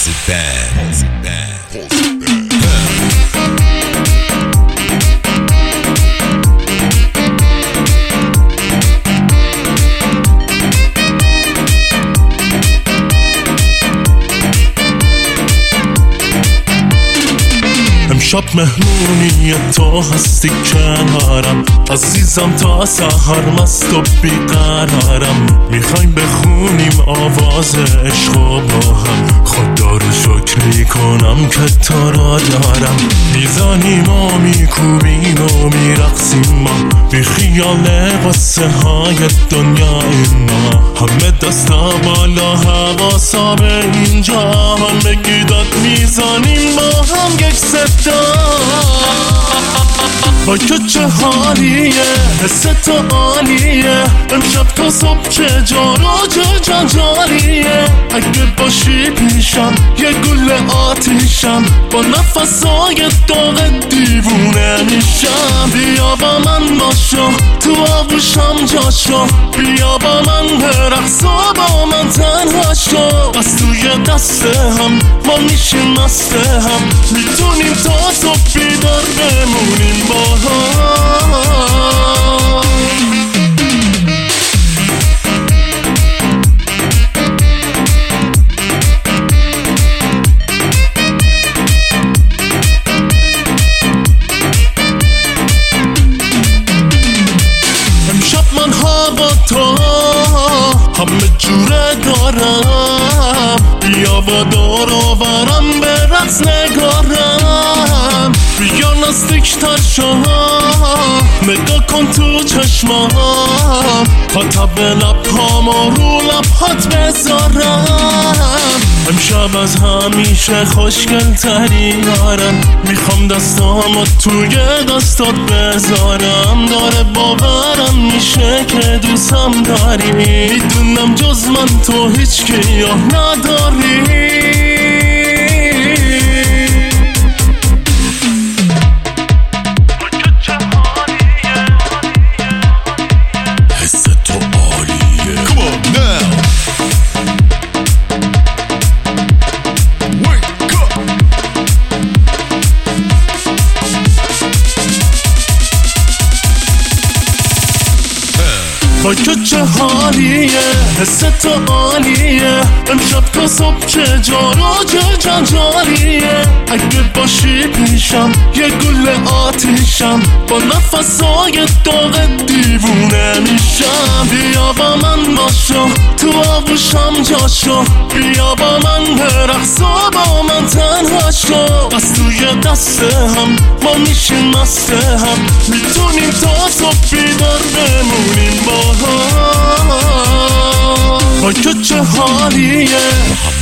Pulse it back, pulse it back, pulse it back. امشب مهمونی تو هستی کنارم، عزیزم تا سحر مست و بیقرارم. میخوایم بخونیم آواز عشق و با هم، خدا رو شکر میکنم که تو را دارم. میزنیم و میکوبیم و میرقصیم ما، بی خیال قصه های دنیا اینا. همه دستا بالا حواسا به اینجا، همه گیداد میزنیم با هم یک صدا. با که چه حالیه، حس تو عالیه، امشب تا صبح چه جار و چه جنجالیه. اگه باشی پیشم یه گل آتیشم، با نفسای داغ دیوونه میشم. بیا با من باشو تو آغوشم جاشو، بیا با من برقص و با من تنها شو. از توی دست هم ما میشیم مست هم، میتونیم تا صبح بیدار بمونیم با هم. امشب من هوا تو همه جوره دارم، بیا و دور و برم به رقص نگارم. بیا نزدیکتر شو، نگاه کن تو چشمام، خاطب لبهام و رو لبهات بذارم. امشب از همیشه خوشگل تری یارم، میخوام دستامو توی دستات بذارم. داره باورم میشه که دوستم داری، میدونم جز من تو هیچ گیاه نداری. با که چه حالیه، حس تو عالیه، امشب تا صبح چه جار و چه جنجالیه. اگه باشی پیشم یه گل آتیشم، با نفسای داغ دیوونه میشم. بیا با من باشو تو آغوشم جاشو، بیا با من برقص و با من تنها شو. از توی دست هم ما میشیم مست هم، میتونیم تا صبح بیدار بمونیم با هم. با که چه حالیه،